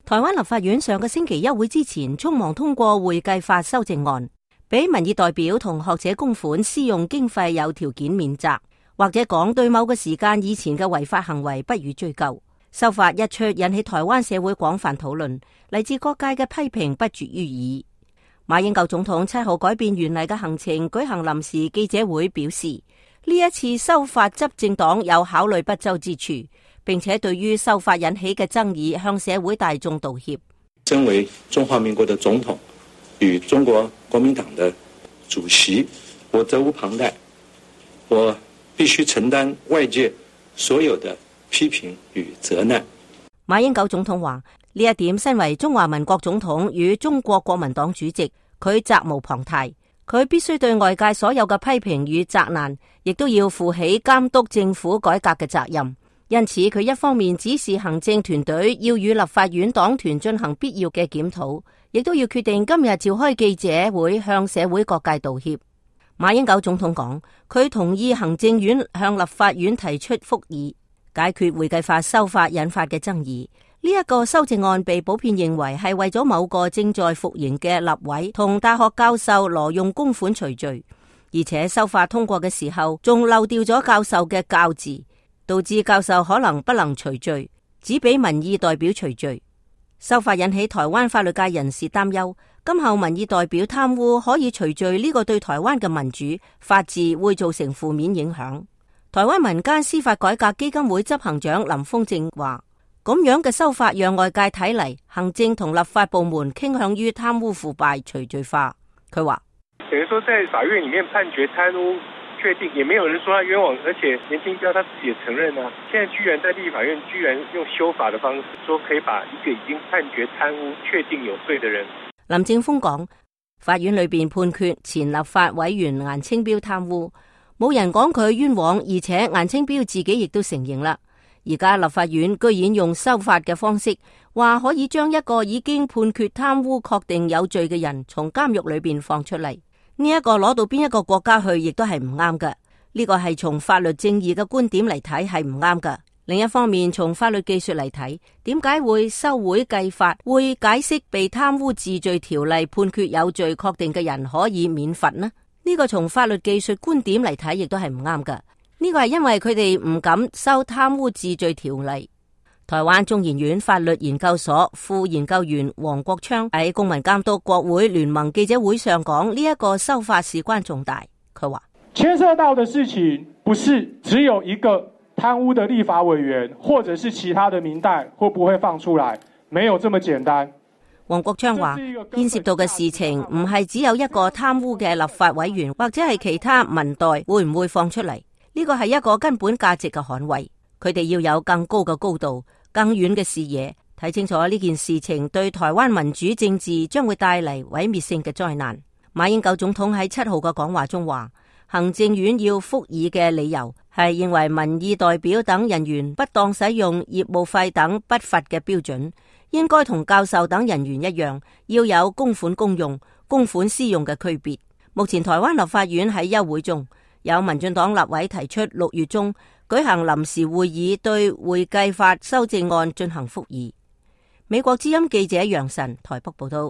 台灣立法院上個星期休會之前，匆忙通過會計法修正案，俾民意代表同學者供款私用經費有條件免責，或者講對某個時間以前嘅違法行為不予追究。修法一出，引起台灣社會廣泛討論，嚟自各界嘅批評不絕於耳。馬英九總統7號改變原嚟嘅行程，舉行臨時記者會，表示呢一次修法執政黨有考慮不周之處，並且對於修法引起嘅爭議向社會大眾道歉。 身為中華民國的總統與中國國民黨的主席，我責無旁貸，我必須承擔外界所有的批評與責難。 馬英九總統話呢一點，身為中華民國總統與中國國民黨主席，佢責無旁貸，佢必須對外界所有嘅批評與責難，亦都要負起監督政府改革嘅責任。因此，佢一方面指示行政團隊要與立法院黨團進行必要嘅檢討，亦都要決定今日召開記者會向社會各界道歉。馬英九總統講，佢同意行政院向立法院提出復議，解決會計法修法引發嘅爭議。呢一個修正案被普遍認為係為咗某個正在服刑嘅立委同大學教授挪用公款除罪，而且修法通過嘅時候仲漏掉咗教授嘅教字，導致教授可能不能除罪，只俾民意代表除罪。修法引起台灣法律界人士擔憂，今後民意代表貪污可以除罪，呢個對台灣嘅民主法治會造成負面影響。台灣民間司法改革基金會執行長林峰正話，咁樣嘅修法讓外界睇嚟，行政同立法部門傾向於貪污腐敗除罪化。佢話， 等於說在法院裏面判決貪污確定，也沒有人說他冤枉，而且顏清標他自己也承認啊。現在居然在立法院居然用修法的方式，說可以把一個已經判決貪污確定有罪的人。 林正峰講，法院裏邊判決前立法委員顏清標貪污，冇人講佢冤枉，而且顏清標自己亦都承認啦。而家立法院居然用修法嘅方式，話可以將一個已經判決貪污確定有罪嘅人從監獄裏邊放出嚟，呢一個攞到邊一個國家去，亦都係唔啱㗎。呢個係從法律正義嘅觀點嚟睇係唔啱㗎。另一方面，從法律技術嚟睇，點解會修會計法，會解釋被貪污治罪條例判決有罪確定嘅人可以免罰呢？呢個從法律技術觀點嚟睇，亦都係唔啱㗎。呢個係因為佢哋唔敢修貪污治罪條例。台灣中研院法律研究所副研究員黃國昌喺公民監督國會聯盟記者會上講，呢一個修法事關重大。佢話， 牽涉到的事情不是只有一個貪污的立法委員，或者是其他的民代會不會放出來，沒有這麼簡單。 黃國昌話，牽涉到嘅事情唔係只有一個貪污嘅立法委員，或者係其他民代會唔會放出嚟。呢個係一個根本價值嘅捍衛，佢哋要有更高嘅高度、更遠嘅視野，睇清楚呢件事情對台灣民主政治將會帶嚟毀滅性嘅災難。馬英九總統喺7號嘅講話中話，行政院要復議嘅理由係認為民意代表等人員不當使用業務費等不法嘅標準，應該同教授等人員一樣，要有公款公用、公款私用嘅區別。目前台灣立法院喺休會中，有民進黨立委提出6月中舉行臨時會議，對會計法修正案進行復議。美國之音記者楊晨台北報道。